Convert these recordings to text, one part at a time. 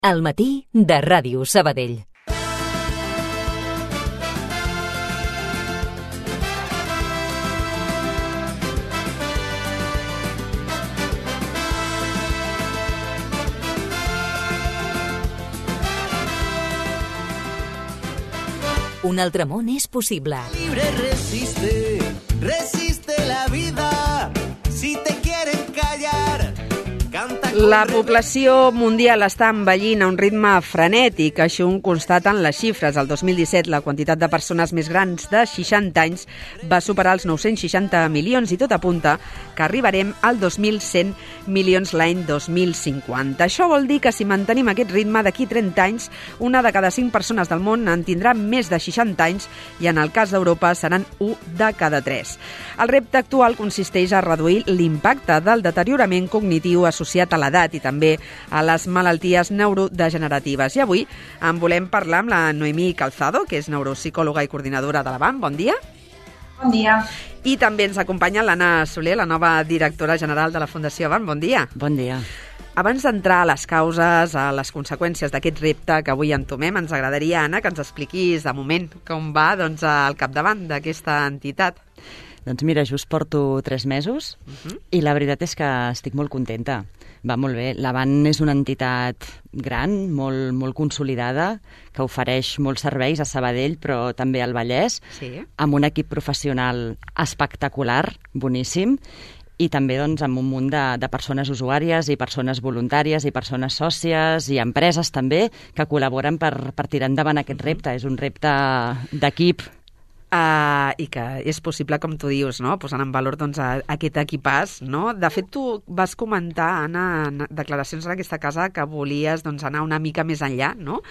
Al matí de Ràdio Sabadell. Un altre món és possible. Libre resiste la vida. Si te quieren callar, canta. La població mundial està envellint a un ritme frenètic, així ho constaten les xifres. El 2017 la quantitat de persones més grans de 60 anys va superar els 960 milions i tot apunta que arribarem al 2.100 milions l'any 2050. Això vol dir que si mantenim aquest ritme, d'aquí 30 anys, una de cada 5 persones del món en tindrà més de 60 anys i en el cas d'Europa seran 1 de cada 3. El repte actual consisteix a reduir l'impacte del deteriorament cognitiu associat a l'edat i també a les malalties neurodegeneratives. I avui en volem parlar amb la Noemí Calzado, que és neuropsicòloga i coordinadora de l'Avant. Bon dia. Bon dia. I també ens acompanya l'Anna Soler, la nova directora general de la Fundació Avant. Bon dia. Bon dia. Abans d'entrar a les causes, a les conseqüències d'aquest repte que avui entomem, ens agradaria, Anna, que ens expliquis de moment com va al capdavant d'aquesta entitat. Doncs mira, just porto 3 mesos i la veritat és que estic molt contenta. Va molt bé. L'Avant és una entitat gran, molt consolidada, que ofereix molts serveis a Sabadell, però també al Vallès, amb un equip professional espectacular, boníssim, i també doncs, amb un munt de persones usuàries i persones voluntàries i persones sòcies i empreses també que col·laboren per tirar endavant aquest repte. És un repte d'equip. I que és possible, com tu dius, no? Posant en valor doncs, aquest equipàs. No? De fet, tu vas comentar, Anna, en declaracions en aquesta casa, que volies doncs, anar una mica més enllà, no?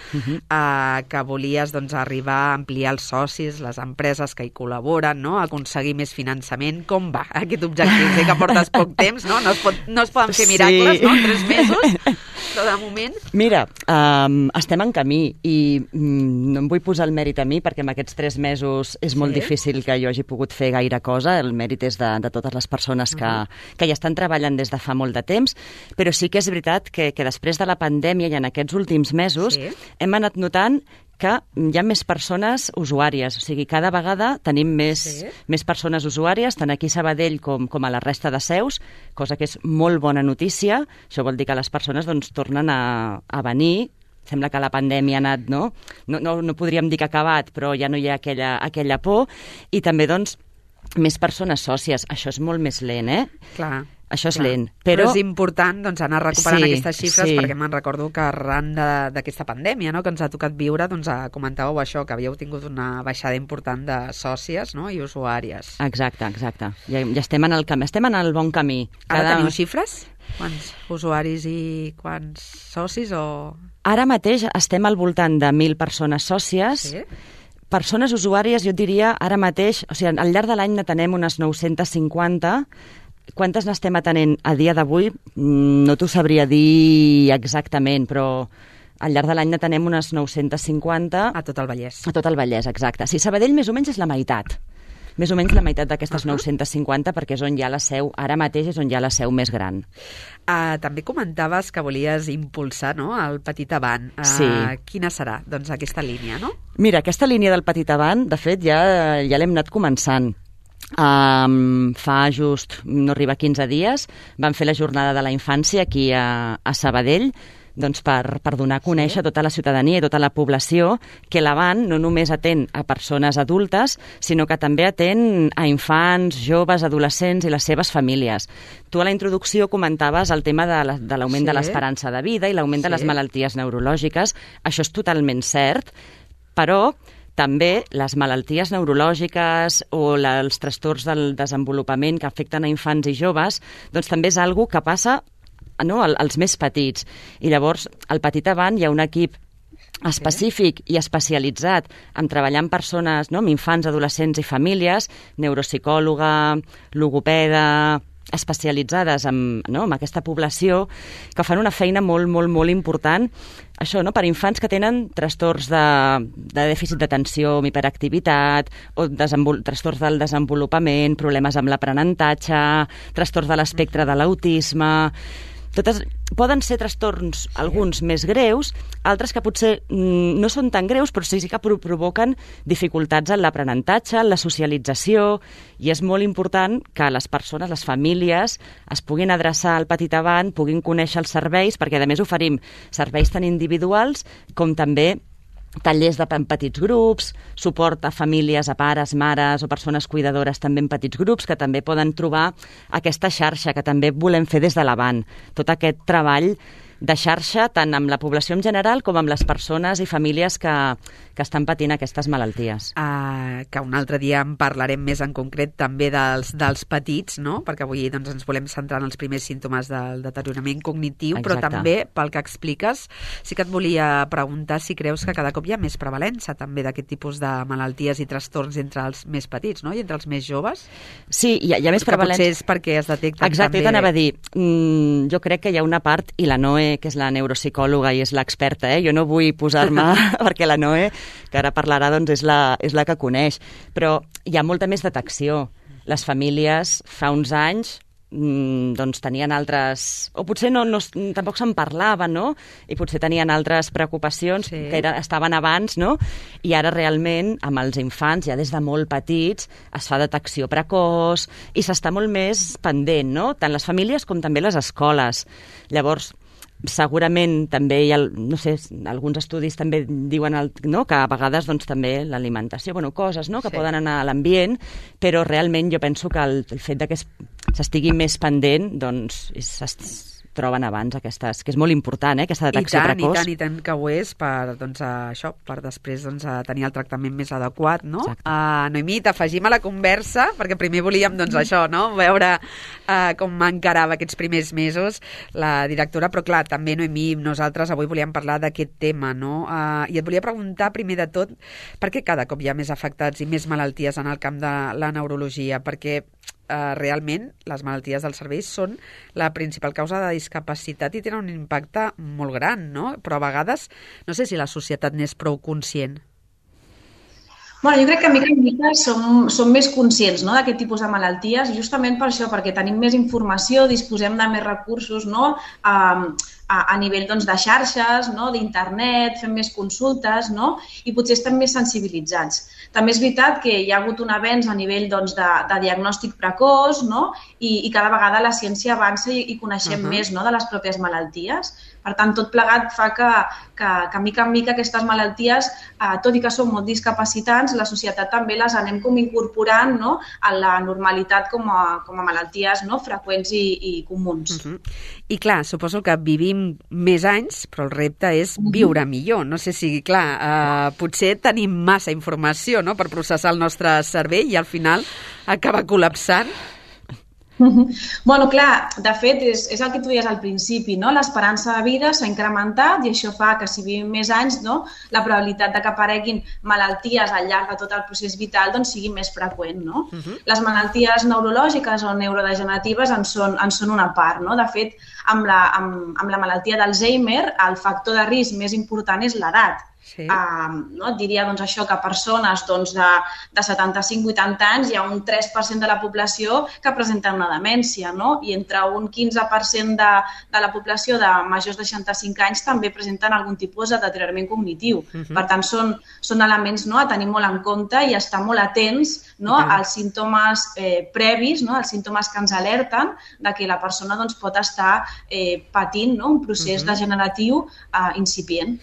Que volies doncs, arribar a ampliar els socis, les empreses que hi col·laboren, no? Aconseguir més finançament. Com va aquest objectiu? Sé que portes poc temps, no? No es poden fer miracles, no? 3 mesos, però de moment... Mira, estem en camí i no em vull posar el mèrit a mi perquè en aquests 3 mesos és molt difícil que jo hagi pogut fer gaire cosa. El mèrit és de totes les persones que hi estan treballant des de fa molt de temps, però sí que és veritat que després de la pandèmia i en aquests últims mesos hem anat notant que hi ha més persones usuàries. O sigui, cada vegada tenim més persones usuàries, tant aquí a Sabadell com a la resta de seus, cosa que és molt bona notícia. Això vol dir que les persones doncs, tornen a venir. Sembla que la pandèmia ha anat, no podríem dir que ha acabat, però ja no hi ha aquella por. I també, doncs, més persones sòcies. Això és molt més lent, Clar. Això és lent. Però és important doncs, anar recuperant aquestes xifres perquè me'n recordo que arran d'aquesta pandèmia que ens ha tocat viure, doncs, comentàveu això, que havíeu tingut una baixada important de sòcies i usuàries. Exacte. Ja estem en el camí, estem en el bon camí. Ara teniu xifres? Quants usuaris i quants socis? Ara mateix estem al voltant de 1.000 persones sòcies. Persones usuàries, jo diria, ara mateix, o sigui, al llarg de l'any n'atenem unes 950. Quantes n'estem atenent a dia d'avui? No t'ho sabria dir exactament, però al llarg de l'any n'atenem unes 950. A tot el Vallès. A tot el Vallès, exacte. Sí, Sabadell més o menys és la meitat. Més o menys la meitat d'aquestes 950, perquè és on hi ha la seu, ara mateix és on hi ha la seu més gran. També comentaves que volies impulsar el Petit Avant. Sí. Quina serà doncs, aquesta línia, no? Mira, aquesta línia del Petit Avant, de fet, ja l'hem anat començant. Fa just, no arriba 15 dies, vam fer la jornada de la infància aquí a Sabadell, doncs per donar a conèixer a tota la ciutadania i tota la població que l'Avant no només atén a persones adultes, sinó que també atén a infants, joves, adolescents i les seves famílies. Tu a la introducció comentaves el tema de l'augment de l'esperança de vida i l'augment de les malalties neurològiques. Això és totalment cert, però també les malalties neurològiques o els trastorns del desenvolupament que afecten a infants i joves, doncs també és algo que passa als més petits. I llavors, al Petit Avant hi ha un equip específic i especialitzat en treballar amb persones, amb infants, adolescents i famílies, neuropsicòloga, logopeda, especialitzades en aquesta població, que fan una feina molt important, això, per infants que tenen trastorns de dèficit d'atenció, amb hiperactivitat, o trastorns del desenvolupament, problemes amb l'aprenentatge, trastorns de l'espectre de l'autisme. poden ser trastorns, alguns més greus, altres que potser no són tan greus, però sí que provoquen dificultats en l'aprenentatge, en la socialització, i és molt important que les persones, les famílies, es puguin adreçar al Petit Avant, puguin conèixer els serveis, perquè a més oferim serveis tant individuals com també tallers en petits grups, suport a famílies, a pares, mares o persones cuidadores també en petits grups, que també poden trobar aquesta xarxa que també volem fer des de l'Avant. Tot aquest treball de xarxa tant amb la població en general com amb les persones i famílies que estan patint aquestes malalties. Que un altre dia en parlarem més en concret també dels petits, no? Perquè avui ens volem centrar en els primers símptomes del deteriorament cognitiu. Exacte. Però també, pel que expliques, sí que et volia preguntar si creus que cada cop hi ha més prevalença també d'aquest tipus de malalties i trastorns entre els més petits, no? I entre els més joves. Sí, hi ha més prevalença. Potser és perquè es detecten Exacte, també... t'anava a dir, jo crec que hi ha una part, i la Noe, que és la neuropsicòloga i és l'experta, jo no vull posar-me perquè la Noe, que ara parlarà, és la que coneix, però hi ha molta més detecció. Les famílies fa uns anys tenien altres... O potser tampoc se'n parlava, no? I potser tenien altres preocupacions que estaven abans, no? I ara realment, amb els infants, ja des de molt petits, es fa detecció precoç i s'està molt més pendent, no? Tant les famílies com també les escoles. Llavors, segurament també hi ha, no sé, alguns estudis també diuen que a vegades també l'alimentació, coses que poden anar a l'ambient, però realment jo penso que el fet que s'estigui més pendent es troben abans aquestes, que és molt important, aquesta detecció precoç. I tant que ho és per després tenir el tractament més adequat, no? Noemí, t'afegim a la conversa, perquè primer volíem això, no? Veure com encarava aquests primers mesos la directora, però clar, també Noemí, nosaltres avui volíem parlar d'aquest tema, no? I et volia preguntar primer de tot per què cada cop hi ha més afectats i més malalties en el camp de la neurologia, perquè realment les malalties del cervell són la principal causa de discapacitat i tenen un impacte molt gran, no? Però a vegades no sé si la societat n'és prou conscient. Jo crec que mica en mica som més conscients d'aquest tipus de malalties, justament per això, perquè tenim més informació, disposem de més recursos, no? A nivell de xarxes, d'internet, fem més consultes, no? I potser estem més sensibilitzats. També és veritat que hi ha hagut un avenç a nivell de diagnòstic precoç, no? I cada vegada la ciència avança i coneixem més de les pròpies malalties. Per tant, tot plegat fa que mica en mica aquestes malalties, tot i que són molt discapacitants, la societat també les anem com incorporant a la normalitat com a malalties freqüents i comuns. I clar, suposo que vivim més anys, però el repte és viure millor. No sé si, clar, potser tenim massa informació per processar el nostre cervell i al final acaba col·lapsant. Clar, de fet, és el que tu deies al principi, no? L'esperança de vida s'ha incrementat i això fa que si vivim més anys, la probabilitat de que apareguin malalties al llarg de tot el procés vital sigui més freqüent, no? Les malalties neurològiques o neurodegeneratives en són una part, no? De fet, amb la malaltia d'Alzheimer, el factor de risc més important és l'edat. Sí. Et diria això, que persones de 75-80 anys hi ha un 3% de la població que presenta una demència, no? I entre un 15% de la població de majors de 65 anys també presenten algun tipus de deteriorament cognitiu. Per tant, són elements a tenir molt en compte i estar molt atents als símptomes previs, als símptomes que ens alerten de que la persona pot estar patint un procés degeneratiu incipient.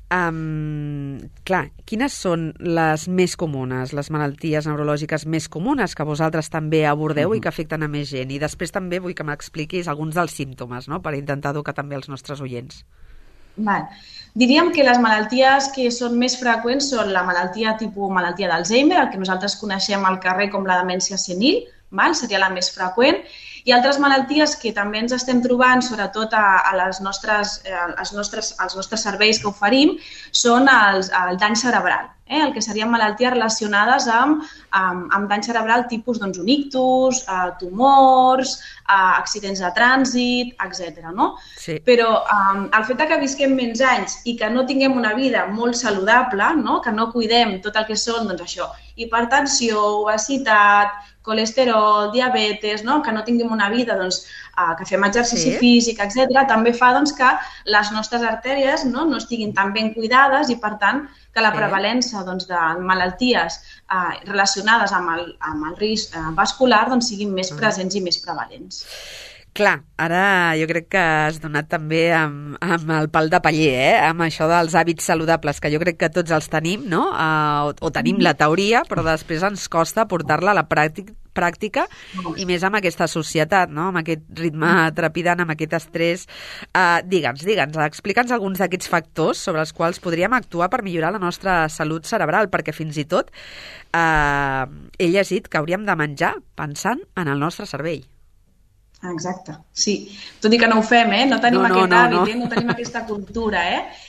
Clar, quines són les més comunes, les malalties neurològiques més comunes que vosaltres també abordeu i que afecten a més gent? I després també vull que m'expliquis alguns dels símptomes, per intentar educar també els nostres oients. Diríem que les malalties que són més freqüents són la malaltia tipus malaltia d'Alzheimer, el que nosaltres coneixem al carrer com la demència senil, seria la més freqüent, i altres malalties que també ens estem trobant, sobretot als nostres serveis que oferim, són el dany cerebral, el que serien malalties relacionades amb dany cerebral tipus un ictus, tumors, accidents de trànsit, etc. Sí. Però el fet que visquem menys anys i que no tinguem una vida molt saludable, que no cuidem tot el que són hipertensió, obesitat, colesterol, diabetes, que no tinguem una vida que fem exercici físic, etc., també fa doncs, que les nostres artèries no estiguin tan ben cuidades i, per tant, que la prevalença doncs, de malalties relacionades amb el risc vascular doncs, siguin més presents i més prevalents. Clar, ara jo crec que has donat també amb el pal de paller, amb això dels hàbits saludables, que jo crec que tots els tenim, no? O tenim la teoria, però després ens costa portar-la a la pràctica i més amb aquesta societat, no? Amb aquest ritme trepidant, amb aquest estrès. Digue'ns, explica'ns alguns d'aquests factors sobre els quals podríem actuar per millorar la nostra salut cerebral, perquè fins i tot he llegit que hauríem de menjar pensant en el nostre cervell. Exacte, sí. Tot i que no ho fem, no tenim aquest hàbit, no tenim aquesta cultura.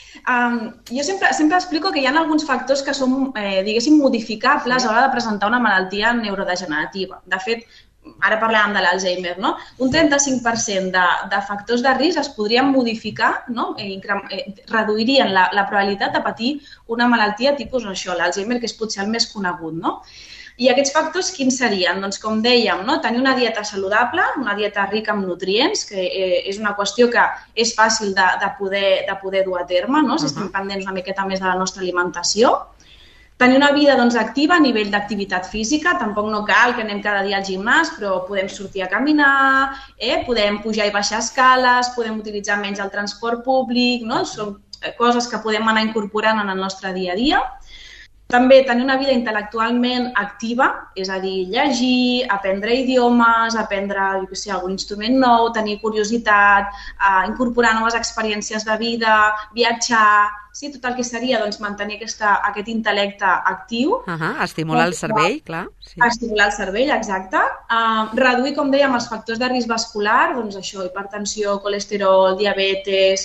Jo sempre explico que hi ha alguns factors que són, diguéssim, modificables a l'hora de presentar una malaltia neurodegenerativa. De fet, ara parlàvem de l'Alzheimer, no? Un 35% de factors de risc es podrien modificar, no? Reduirien la probabilitat de patir una malaltia tipus això, l'Alzheimer, que és potser el més conegut, no? I aquests factors quins serien? Doncs com dèiem, tenir una dieta saludable, una dieta rica en nutrients, que és una qüestió que és fàcil de poder dur a terme, si estem pendents una miqueta més de la nostra alimentació. Tenir una vida activa a nivell d'activitat física, tampoc no cal que anem cada dia al gimnàs, però podem sortir a caminar, podem pujar i baixar escales, podem utilitzar menys el transport públic, són coses que podem anar incorporant en el nostre dia a dia. També tenir una vida intel·lectualment activa, és a dir, llegir, aprendre idiomes, aprendre algun instrument nou, tenir curiositat, incorporar noves experiències de vida, viatjar, tot el que seria mantenir aquest intel·lecte actiu. Estimular el cervell, clar. Estimular el cervell, exacte. Reduir, com dèiem, els factors de risc vascular, doncs això, hipertensió, colesterol, diabetes,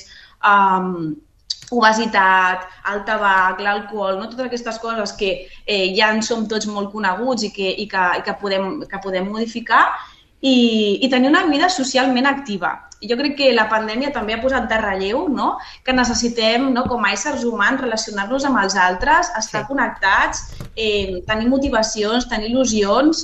obesitat, el tabac, l'alcohol, totes aquestes coses que ja en som tots molt coneguts i que podem modificar i tenir una vida socialment activa. Jo crec que la pandèmia també ha posat de relleu que necessitem, com a éssers humans, relacionar-nos amb els altres, estar connectats, tenir motivacions, tenir il·lusions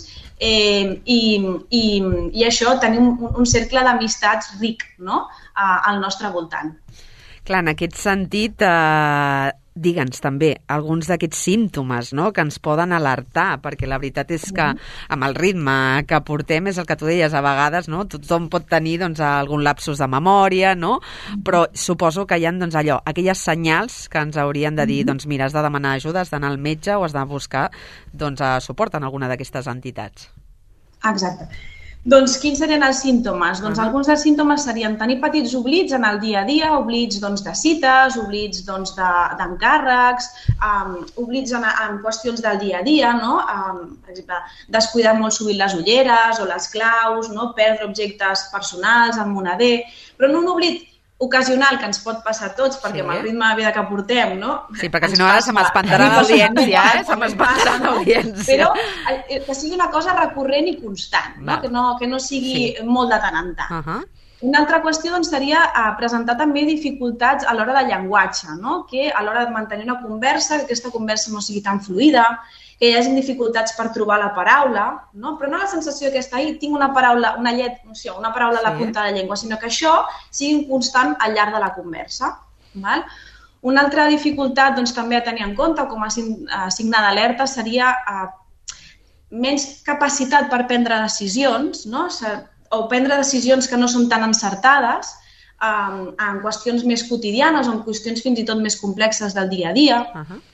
i això, tenir un cercle d'amistats ric al nostre voltant. Clar, en aquest sentit, digue'ns també alguns d'aquests símptomes que ens poden alertar, perquè la veritat és que amb el ritme que portem, és el que tu deies, a vegades tothom pot tenir algun lapsus de memòria, però suposo que hi ha aquelles senyals que ens haurien de dir, mira, has de demanar ajuda, has d'anar al metge o has de buscar suport en alguna d'aquestes entitats. Exacte. Doncs quins serien els símptomes? Doncs alguns dels símptomes serien tenir petits oblits en el dia a dia, oblits de cites, oblits d'encàrrecs, oblits en qüestions del dia a dia, per exemple, descuidar molt sovint les ulleres o les claus, perdre objectes personals, el moneder, però no un oblit ocasional que ens pot passar a tots, perquè amb el ritme de vida que portem, Sí, perquè si no ara se m'espantarà l'audiència, se m'espantarà l'audiència. Però que sigui una cosa recurrent i constant, que no sigui molt de tant en tant. Una altra qüestió seria presentar també dificultats a l'hora de llenguatge, que a l'hora de mantenir una conversa, que aquesta conversa no sigui tan fluida, que hi hagi dificultats per trobar la paraula, però no la sensació que tinc una paraula a la punta de la llengua, sinó que això sigui constant al llarg de la conversa. Una altra dificultat també a tenir en compte com a signe d'alerta seria menys capacitat per prendre decisions, o prendre decisions que no són tan encertades en qüestions més quotidianes o en qüestions fins i tot més complexes del dia a dia.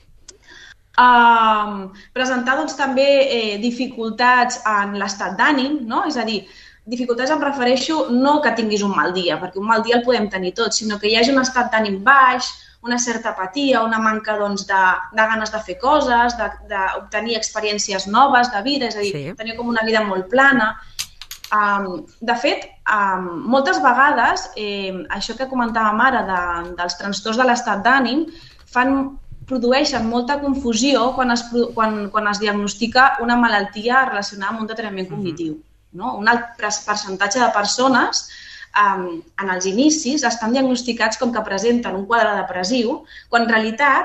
Presentar també dificultats en l'estat d'ànim, és a dir, dificultats em refereixo no que tinguis un mal dia, perquè un mal dia el podem tenir tots, sinó que hi hagi un estat d'ànim baix, una certa apatia, una manca de ganes de fer coses, d'obtenir experiències noves de vida, és a dir, tenir com una vida molt plana. De fet, moltes vegades, això que comentàvem ara dels trastorns de l'estat d'ànim produeixen molta confusió quan es diagnostica una malaltia relacionada amb un deteriorament cognitiu. Un alt percentatge de persones en els inicis estan diagnosticats com que presenten un quadre depressiu, quan en realitat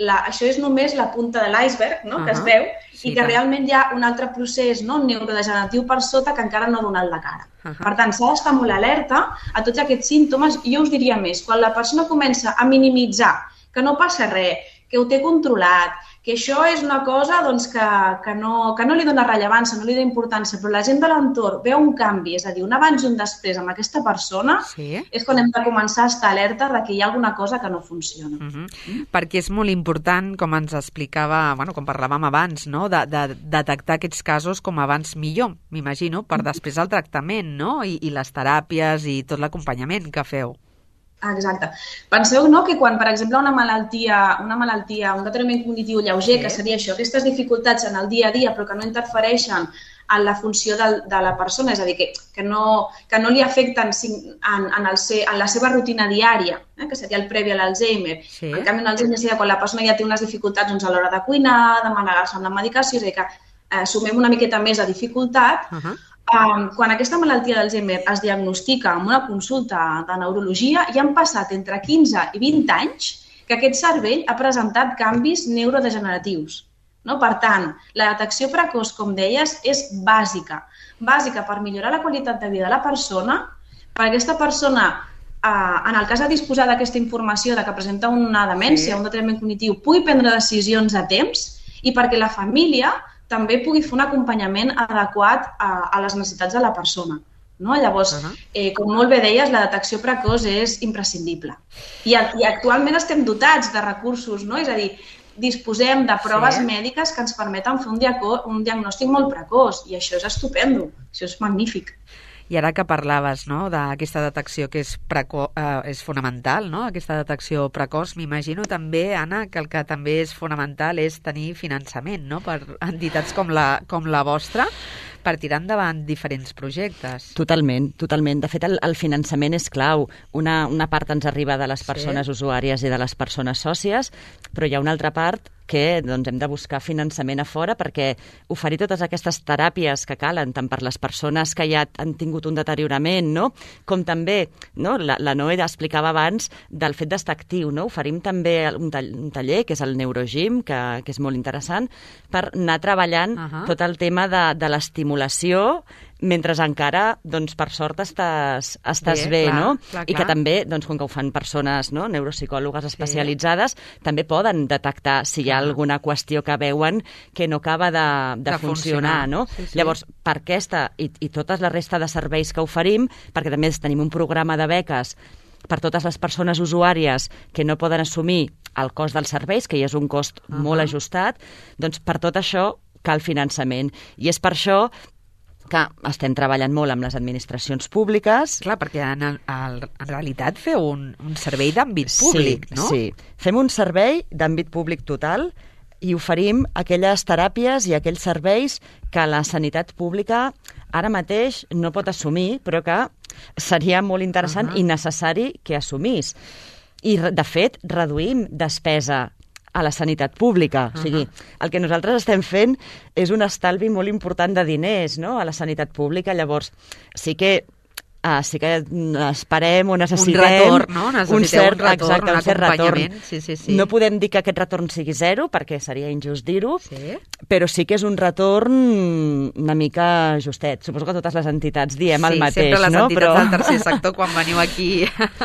això és només la punta de l'iceberg, no? Que es veu, i que realment hi ha un altre procés, no? Neurodegeneratiu per sota que encara no ha donat la cara. Per tant, s'ha d'estar molt alerta a tots aquests símptomes, i jo us diria més, quan la persona comença a minimitzar que no passa res, que ho té controlat, que això és una cosa doncs, que no li dona rellevància, no li dona importància, però la gent de l'entorn veu un canvi, és a dir, un abans i un després amb aquesta persona, és quan hem de començar a estar alerta de que hi ha alguna cosa que no funciona. Perquè és molt important, com ens explicava, com parlàvem abans, no? de detectar aquests casos com abans millor, m'imagino, per després el tractament, no? I les teràpies i tot l'acompanyament que feu. Exacte. Penseu que quan, per exemple, una malaltia, un deteriorament cognitiu lleuger, que seria això, aquestes dificultats en el dia a dia però que no interfereixen en la funció de la persona, és a dir, que no li afecten en la seva rutina diària, que seria el previ a l'Alzheimer. En canvi, l'Alzheimer seria quan la persona ja té unes dificultats a l'hora de cuinar, de manegar-se amb la medicació, és a dir, que sumem una miqueta més de dificultat. Quan aquesta malaltia d'Alzheimer es diagnostica amb una consulta de neurologia, ja han passat entre 15 i 20 anys que aquest cervell ha presentat canvis neurodegeneratius. Per tant, la detecció precoç, com deies, és bàsica. Bàsica per millorar la qualitat de vida de la persona, per aquesta persona, en el cas de disposar d'aquesta informació de que presenta una demència, un deteriorament cognitiu, pugui prendre decisions a temps i perquè la família també pugui fer un acompanyament adequat a les necessitats de la persona. Llavors, com molt bé deies, la detecció precoç és imprescindible. I actualment estem dotats de recursos, és a dir, disposem de proves mèdiques que ens permeten fer un diagnòstic molt precoç, i això és estupendo, això és magnífic. I ara que parlaves d'aquesta detecció que és fonamental, aquesta detecció precoç, m'imagino també, Anna, que el que també és fonamental és tenir finançament per entitats com la vostra per tirar endavant diferents projectes. Totalment. De fet, el finançament és clau. Una part ens arriba de les persones usuàries i de les persones sòcies, però hi ha una altra part que hem de buscar finançament a fora perquè oferir totes aquestes teràpies que calen, tant per les persones que ja han tingut un deteriorament, com també, la Noé explicava abans del fet d'estar actiu. Oferim també un taller, que és el Neurogym, que és molt interessant, per anar treballant tot el tema de l'estimulació mentre encara, per sort, estàs bé, no? I que també, com que ho fan persones neuropsicòlogues especialitzades, també poden detectar si hi ha alguna qüestió que veuen que no acaba de funcionar, no? Llavors, per aquesta i tota la resta de serveis que oferim, perquè també tenim un programa de beques per totes les persones usuàries que no poden assumir el cost dels serveis, que ja és un cost molt ajustat, doncs per tot això cal finançament. I és per això que estem treballant molt amb les administracions públiques. Clar, perquè en realitat feu un servei d'àmbit públic, no? Sí, fem un servei d'àmbit públic total i oferim aquelles teràpies i aquells serveis que la sanitat pública ara mateix no pot assumir, però que seria molt interessant i necessari que assumís. I, de fet, reduïm despesa a la sanitat pública. O sigui, el que nosaltres estem fent és un estalvi molt important de diners, a la sanitat pública. Llavors, sí que esperem o necessitem un retorn, no? Un cert retorn. Sí. No podem dir que aquest retorn sigui zero, perquè seria injust dir-ho, però sí que és un retorn una mica justet. Suposo que totes les entitats diem el mateix, no? Sí, sempre les entitats del tercer sector, quan veniu aquí...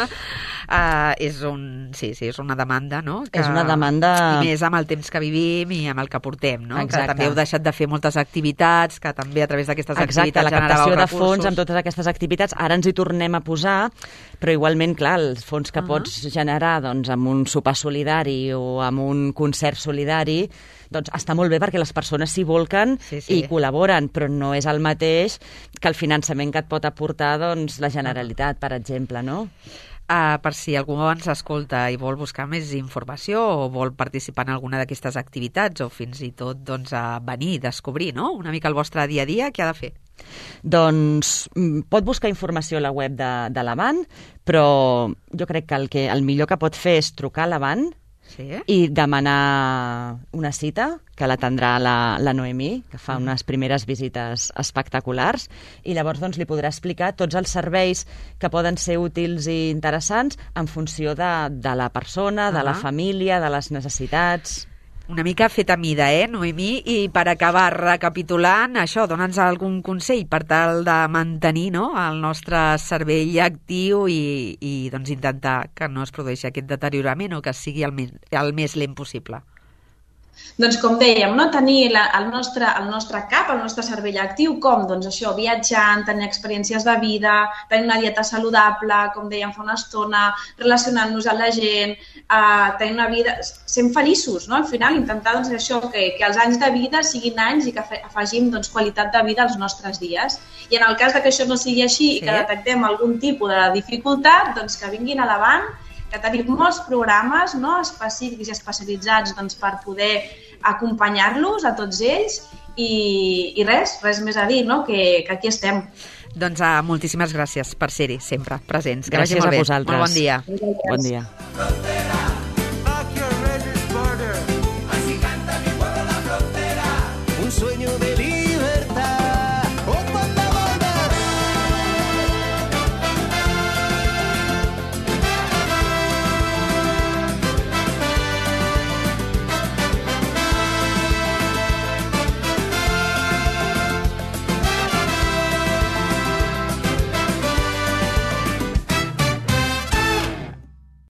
és una demanda, no? És una demanda... I més amb el temps que vivim i amb el que portem, no? Exacte. Que també heu deixat de fer moltes activitats, que també a través d'aquestes activitats generàveu recursos. Exacte, la captació de fons amb totes aquestes activitats. Ara ens hi tornem a posar, però igualment, clar, els fons que pots generar amb un sopar solidari o amb un concert solidari, doncs està molt bé perquè les persones s'hi volquen i col·laboren, però no és el mateix que el finançament que et pot aportar la Generalitat, per exemple, no? Per si algú ens escolta i vol buscar més informació o vol participar en alguna d'aquestes activitats o fins i tot a venir i descobrir una mica el vostre dia a dia, què ha de fer? Doncs pot buscar informació a la web de l'Avant, però jo crec que el millor que pot fer és trucar a l'Avant, i demanar una cita, que l'atendrà la Noemí, que fa unes primeres visites espectaculars, i llavors li podrà explicar tots els serveis que poden ser útils i interessants en funció de la persona, de la família, de les necessitats. Una mica fet a mida, Noemí? I per acabar recapitulant, això, dona'ns algun consell per tal de mantenir el nostre cervell actiu i doncs, intentar que no es produeixi aquest deteriorament o que sigui el més lent possible. Doncs com dèiem, tenir el nostre cap, el nostre cervell actiu, com? Doncs això, viatjant, tenir experiències de vida, tenir una dieta saludable, com dèiem fa una estona, relacionant-nos amb la gent, tenir una vida, sent feliços, Al final intentar doncs, això, que els anys de vida siguin anys i que afegim qualitat de vida als nostres dies. I en el cas que això no sigui així i que detectem algun tipus de dificultat, doncs que vinguin a davant, que tenim molts programes específics i especialitzats per poder acompanyar-los a tots ells i res més a dir, que aquí estem. Doncs moltíssimes gràcies per ser-hi sempre presents. Gràcies a vosaltres. Molt bon dia. Bon dia.